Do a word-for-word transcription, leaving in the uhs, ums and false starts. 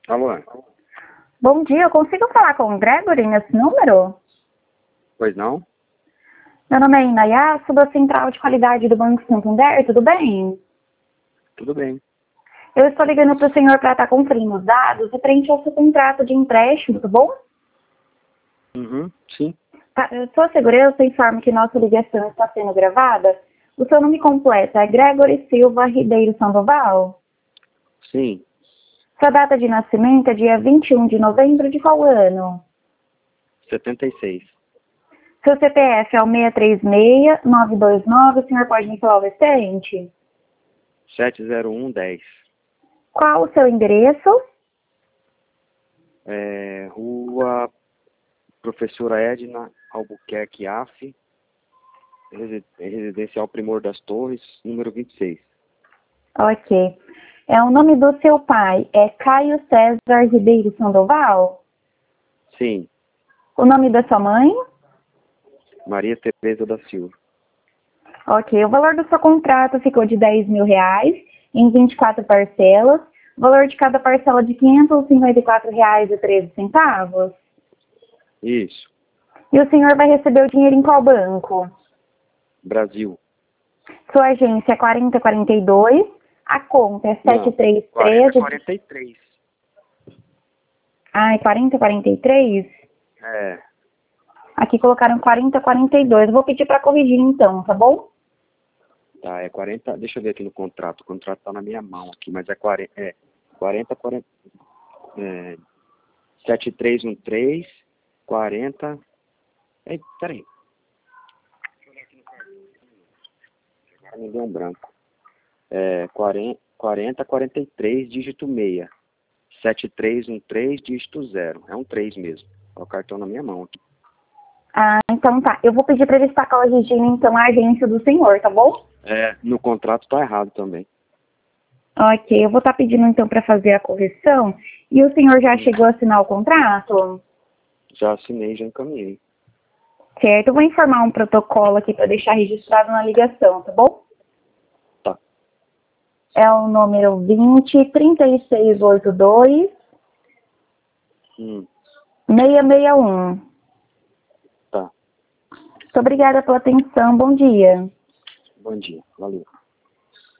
Alô? Bom dia, eu consigo falar com o Gregory nesse número? Pois não? Meu nome é Inayá, sou da Central de Qualidade do Banco Santander, tudo bem? Tudo bem. Eu estou ligando para o senhor para estar conferindo os dados referente ao seu contrato de empréstimo, tá bom? Uhum, sim. Para sua segurança, informo que nossa ligação está sendo gravada. O seu nome completo é Gregory Silva Ribeiro Sandoval? Sim. Sua data de nascimento é dia vinte e um de novembro de qual ano? setenta e seis. Seu C P F é o seis três seis, nove dois nove, o senhor pode me falar o restante? sete zero um dez. Qual o seu endereço? É, Rua Professora Edna Albuquerque Aff, resi- Residencial Primor das Torres, número vinte e seis. Ok. É, o nome do seu pai é Caio César Ribeiro Sandoval? Sim. O nome da sua mãe? Maria Tereza da Silva. Ok. O valor do seu contrato ficou de dez mil reais em vinte e quatro parcelas. O valor de cada parcela de quinhentos e cinquenta e quatro reais e treze centavos. Isso. E o senhor vai receber o dinheiro em qual banco? Brasil. Sua agência é quarenta quarenta e dois, a conta é Não. sete três quarenta três. quarenta e três. Ah, é quarenta quarenta e três? É. Aqui colocaram quarenta quarenta e dois. Vou pedir para corrigir então, tá bom? Tá, é quarenta. Deixa eu ver aqui no contrato. O contrato tá na minha mão aqui, mas é quarenta. É quarenta, quarenta. É, sete três um três, quarenta. Ei, peraí. Agora me deu um branco. É quarenta, quarenta, quarenta e três, dígito seis. sete três um três, dígito zero. É um três mesmo. Olha o cartão na minha mão aqui. Ah, então tá. Eu vou pedir para ele estar corrigindo então a agência do senhor, tá bom? É, no contrato tá errado também. Ok, eu vou estar pedindo então para fazer a correção. E o senhor já chegou a assinar o contrato? Já assinei, já encaminhei. Certo, eu vou informar um protocolo aqui para deixar registrado na ligação, tá bom? Tá. É o número vinte, trinta e seis oitenta e dois, Hum, seiscentos e sessenta e um. tá. Muito obrigada pela atenção, bom dia. Bom dia. Valeu.